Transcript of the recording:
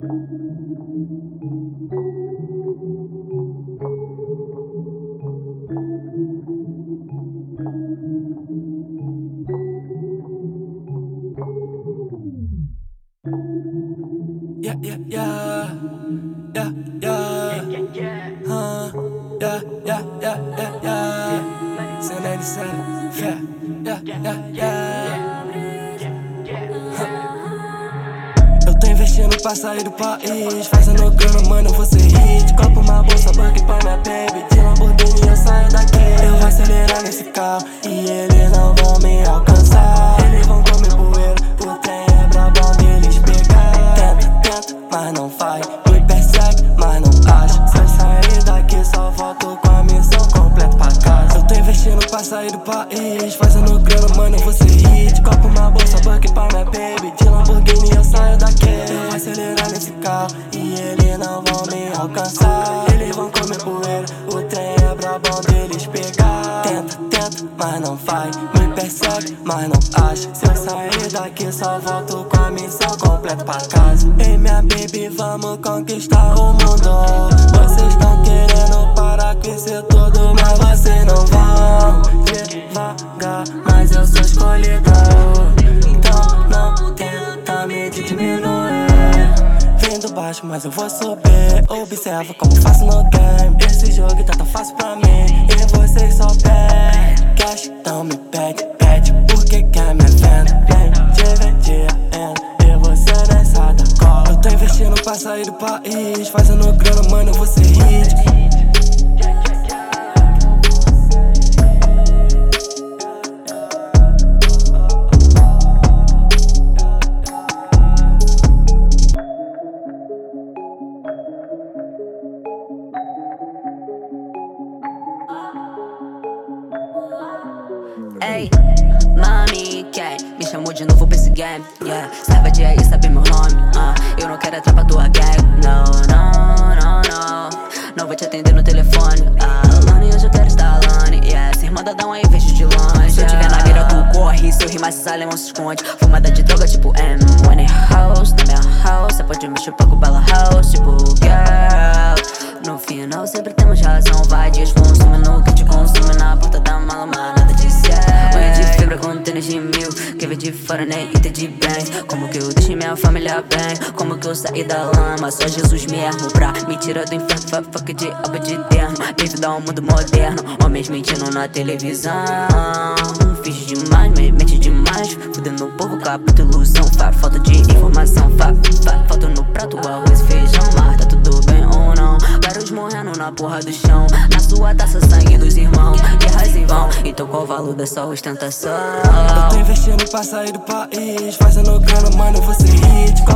Yeah, yeah, yeah. Yeah, yeah. Yeah, yeah, yeah, yeah, yeah. 197, yeah, yeah, yeah. Eu tô investindo pra sair do país, fazendo grana, mano, eu vou ser hit. Compro uma bolsa, bug pra minha baby, de Lamborghini eu saio daqui. Eu vou acelerar nesse carro e eles não vão me alcançar. Eles vão comer poeira, o trem é brabão deles pegar. Tenta, mas não faz, me persegue, mas não acha. Se eu sair daqui só volto com a missão completa pra casa. Eu tô investindo pra sair do país, fazendo grana, mano, eu vou ser hit. Compro uma bolsa, bug pra minha baby, de Lamborghini eu saio daqui. Eu vou acelerar nesse carro e eles não vão me alcançar. Eles vão comer poeira, o trem é brabão deles pegar. Tenta, mas não faz, me persegue, mas não acha. Se eu sair daqui só volto com a missão completa pra casa. Ei minha baby, vamos conquistar o mundo. Vocês tão querendo parar com isso tudo, mas vocês não vão. Devagar, mas eu sou escolhido. Então não tenta me diminuir. Vim do baixo, mas eu vou subir. Observa como faço no game. Esse jogo tá tão fácil pra mim e vocês só pedem cash, então me pede, porque quer me vendo. Vem dividindo e você nessa da cola. Eu tô investindo pra sair do país, fazendo grana, mano, eu vou ser hit. Ei, mami, quem me chamou de novo pra esse game? Yeah, saiba de aí, sabe meu nome. Eu não quero entrar pra tua gang. Não, não, não, não. Não vou te atender no telefone. Lani, hoje eu quero estar Lani. Yeah, se irmã dá aí, vejo de longe. Se eu tiver na beira, tu corre. Se eu rimar, esse alemão se esconde. Fumada de droga, tipo Money House, na minha house. Cê pode me chupar com bala house, tipo girl. No final, sempre temos razão. Vai, dias consumindo, que te consome na porta da mala, mas nada de sério. Unha de fibra com tênis de 1000. Quer ver de fora, nem entendi bem. Como que eu deixei minha família bem? Como que eu saí da lama? Só Jesus mesmo pra me tirar do inferno. Fuck de alba de terno. Bem-vindo ao mundo moderno. Homens mentindo na televisão. Fiz demais, mente demais. Fudendo o povo, capta ilusão. Falta de informação. Falta no prato, arroz e feijão. Mas tá tudo bem ou não? Vários morrendo na porra do chão. Na sua taça, sangue dos irmãos. Guerras em vão. Então qual o valor dessa ostentação? Eu tô investindo pra sair do país, fazendo grana, mano, eu vou ser hit.